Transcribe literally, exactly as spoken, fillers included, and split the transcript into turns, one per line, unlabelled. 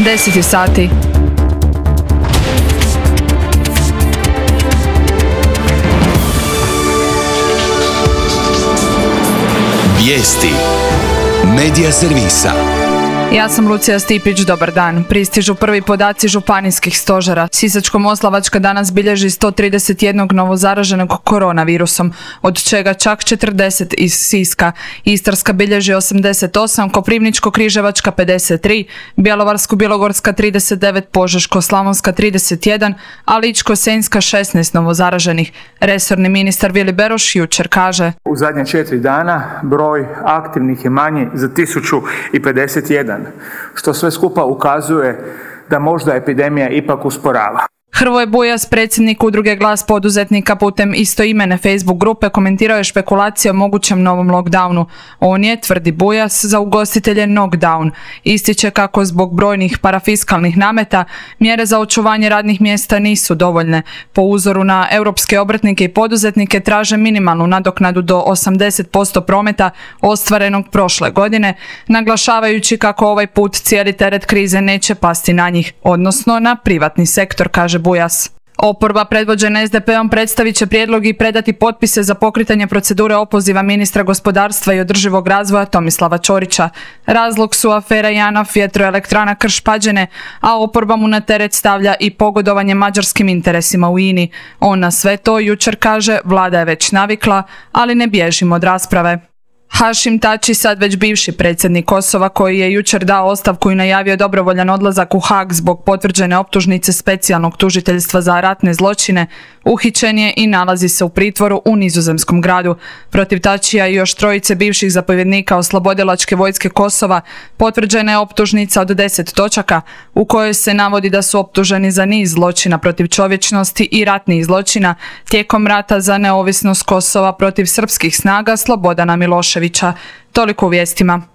deset je sati.
Vijesti Medija servisa.
Ja sam Lucija Stipić, dobar dan. Pristižu prvi podaci županijskih stožera. Sisačko-moslavačka danas bilježi sto trideset jedan novozaraženog koronavirusom, od čega čak četrdeset iz Siska. Istarska bilježi osamdeset osam, Koprivničko-križevačka pedeset tri, Bjelovarsko-bilogorska trideset devet, Požeško-slavonska trideset jedan, a Ličko-senjska šesnaest novozaraženih. Resorni ministar Vili Beroš jučer kaže:
U zadnje četiri dana broj aktivnih je manji za tisuću pedeset jedan. Što sve skupa ukazuje da možda epidemija ipak usporava.
Hrvoje Bujas, predsjednik udruge Glas poduzetnika, putem istoimene Facebook grupe komentirao je špekulacije o mogućem novom lockdownu. On je, tvrdi Bujas, za ugostitelje knockdown. Ističe kako zbog brojnih parafiskalnih nameta mjere za očuvanje radnih mjesta nisu dovoljne. Po uzoru na europske obrtnike i poduzetnike traže minimalnu nadoknadu do osamdeset posto prometa ostvarenog prošle godine, naglašavajući kako ovaj put cijeli teret krize neće pasti na njih, odnosno na privatni sektor, kaže Bujas. Oporba predvođena es de pe-om predstavit će prijedlog i predati potpise za pokretanje procedure opoziva ministra gospodarstva i održivog razvoja Tomislava Ćorića. Razlog su afera JANAF, vjetroelektrana Krš-Pađene, a oporba mu na teret stavlja i pogodovanje mađarskim interesima u I N I. On na sve to jučer kaže: vlada je već navikla, ali ne bježimo od rasprave. Hašim Tači, sad već bivši predsjednik Kosova, koji je jučer dao ostavku i najavio dobrovoljan odlazak u Haag zbog potvrđene optužnice specijalnog tužiteljstva za ratne zločine, uhićen je i nalazi se u pritvoru u Nizozemskom gradu. Protiv Tačija i još trojice bivših zapovjednika oslobodilačke vojske Kosova potvrđena je optužnica od deset točaka u kojoj se navodi da su optuženi za niz zločina protiv čovječnosti i ratnih zločina tijekom rata za neovisnost Kosova protiv srpskih snaga Slobodana Miloševića. Toliko u vijestima.